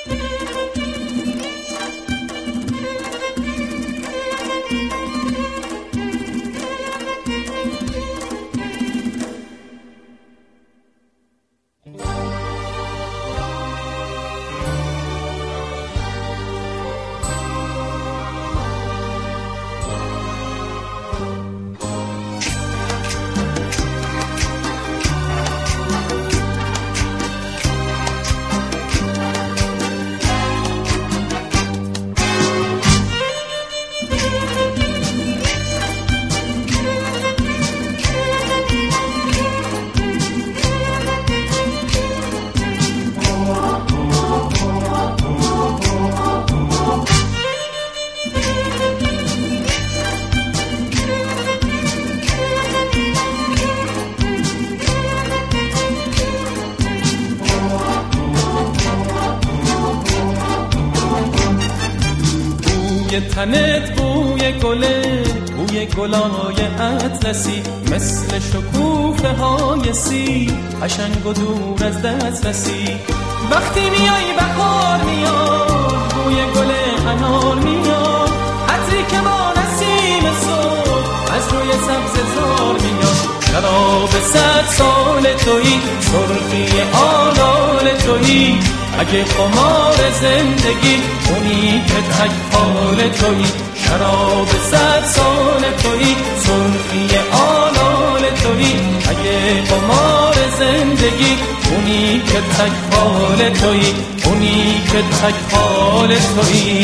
تنت بوی گله، بوی گلای اطلسی، مثل شکوفه های سی، قشنگ و دور از دسترسی. وقتی میای بهار میاد، بوی گل انار میاد، عطری که با نسیم صبح از روی سبز زار میاد. شراب 100 سال تویی، سرخی آلال تویی، اگه خمار زندگی اونی که تک حال تویی. شراب 100 سال تویی، سرخی آلال تویی، اگه خمار زندگی اونی که تک حال تویی، اونی که تک حال تویی.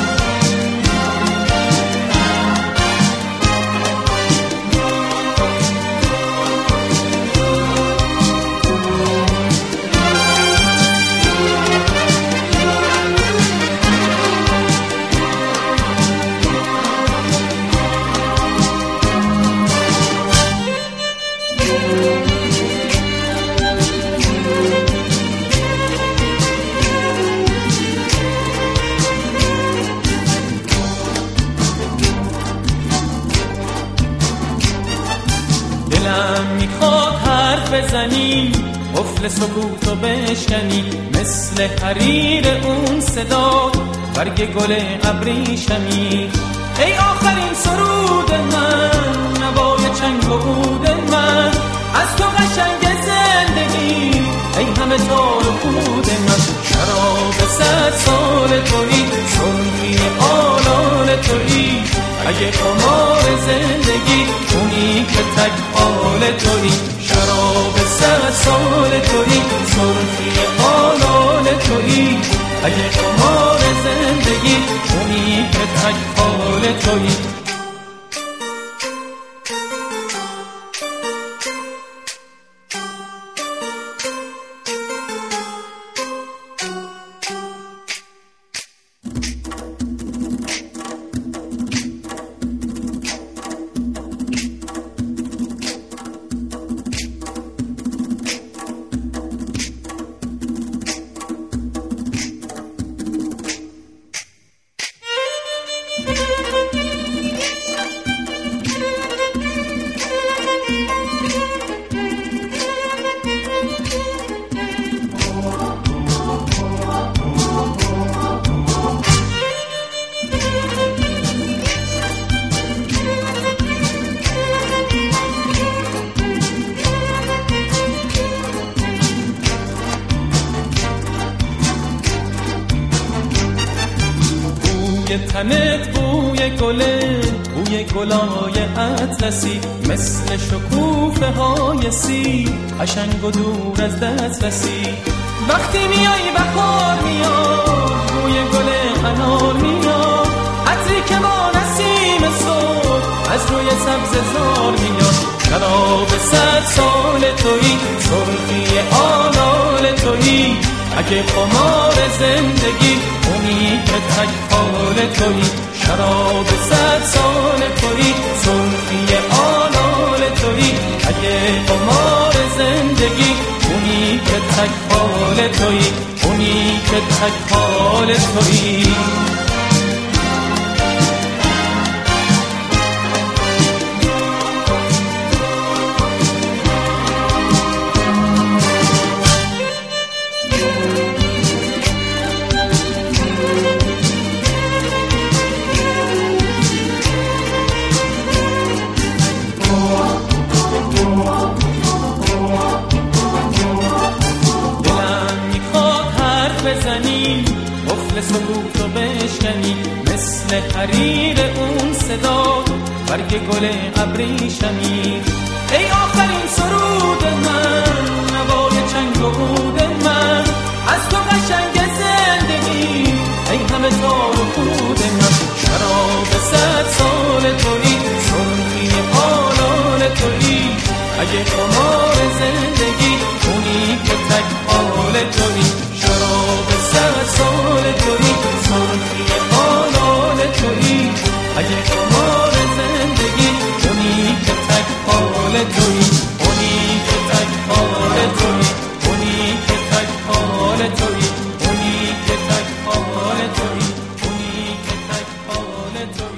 دلم میخواد حرف بزنی، قفل سکوتو بشکنی، مثل حریر اون صدا برگ گل ابریشمی. ای آخرین سرود من، نوای چنگ و عود من، از تو قشنگ زندگی، ای همه تار و پود من. شراب 100 سال تویی، سرخی آلال تویی، اگه خمار زندگی اونی که تک حال تویی. شراب 100 سال تویی، سرخی آلال تویی، اگه خمار زندگی اونی که تک حال تویی. تنت بوی گله، بوی گلای اطلسی، مثل شکوفه های سی، قشنگ و دور از دسترسی. وقتی میای بهار میاد، بوی گل انار میاد، عطری که با نسیم صبح از روی سبز زار میاد. شراب 100 سال تویی، سرخی آلال تویی، اگه خمار زندگی اونی که تک حال تویی. شراب 100 سال تویی، سرخی آلال تویی، اگه خمار زندگی اونی که تک حال تویی، اونی که تک حال تویی. بزنی قفل سکوتو بشکنی مثل حریر اون صدا برگ گل ابریشمی ای آخرین سرود من نوای چنگ و عود من از تو قشنگ زندگی ای همه تار و پود من شراب 100 سال تویی سرخی آلال تویی اگه قمار زندگی اونی که تک حال تویی شراب 100 سال تویی سرخی آلال تویی اگه قمار زندگی اونی که تک حال تویی اونی که تک حال تویی اونی که تک حال تویی اونی که تک حال تویی اونی که تک حال تویی